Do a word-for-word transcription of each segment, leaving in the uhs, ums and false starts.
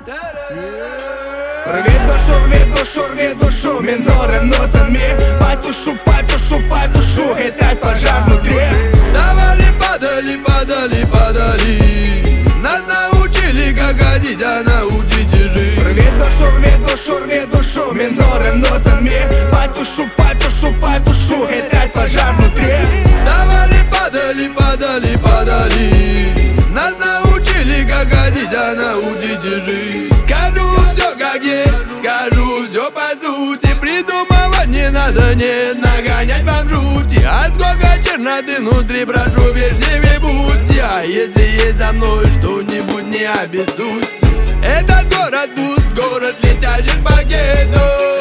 Рви душу, рви душу, рви душу минором нотами. Потушу, потушу, потушу, это пожар внутри. Давали, падали, падали, падали. Нас научили, как ходить, а научите жить. Рви душу, рви душу, рви душу минором нотами. Потушу, потушу, потушу, это пожар внутри. Давали, падали, падали, падали. Нас научили, как ходить, а научите жить. Скажу все как есть, скажу все по сути. Придумывать не надо, не нагонять вам жути. А сколько черноты внутри, прошу, вежливее будьте. А если есть за мной что-нибудь, не обессудьте. Этот город пуст, город летящих пакетов.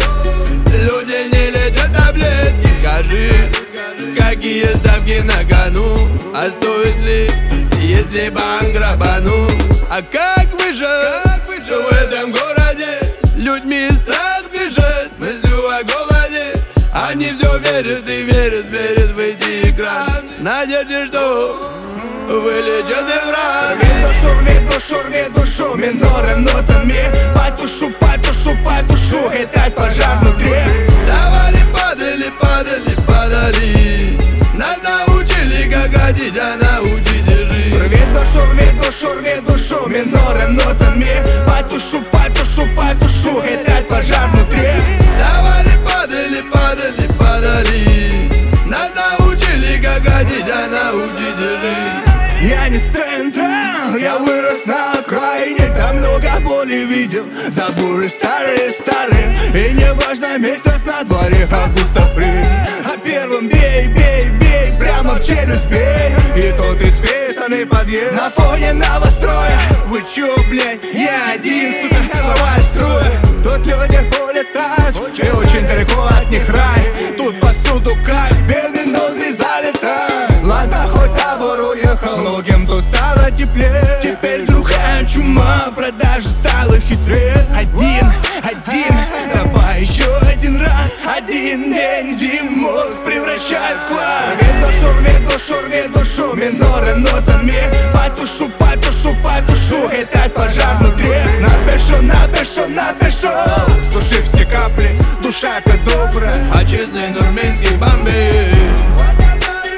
Люди не летят таблетки. Скажи, какие ставки на кону? А стоит ли, если банк грабану? А как выжить в этом городе? Людьми страх бежит, с мыслью о голоде. Они все верят и верят, верят в эти экраны. Надежде, что вылечат их раны. Рви душу, рви душу, рви душу минором нотами. Потушу, потушу, потушу, это пожар внутри. Вставали, падали, падали, падали. Нас научили, как ходить, а научите жить. Рви душу, рви душу, рви душу минором нотами. Потушу, потушу, потушу, это пожар внутри. Вставали, падали, падали, падали. Нас научили, как ходить, а научите жить. Я не с центра, я вырос на окраине. Там много боли видел, заборы старые, старые. И не важно месяц на дворе, август, апрель. А первым бей, бей, бей, прямо в челюсть бей. И тот исписанный подъезд на фоне новостроя. Вы чё, блядь, я один, сука, голова из строя. Тут люди улетают, и очень далеко от них рай. Тут повсюду кайф, бедный ноздри залетают. Ладно, хоть табор уехал, многим тут стало теплее. Теперь другая чума, продажи стала хитрее. Один, один, давай еще один раз. Один день зимой превращай в класс. Рви душу, рви душу, рви душу минором нотами. Потушу, потушу, потушу, этот пожар внутри. Напишу, напишу, напишу, с души все капли, душа-то добрая. А честный нурминский бомбит.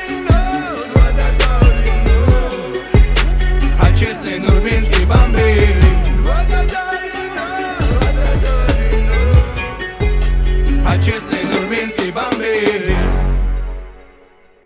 А честный нурминский бомбит.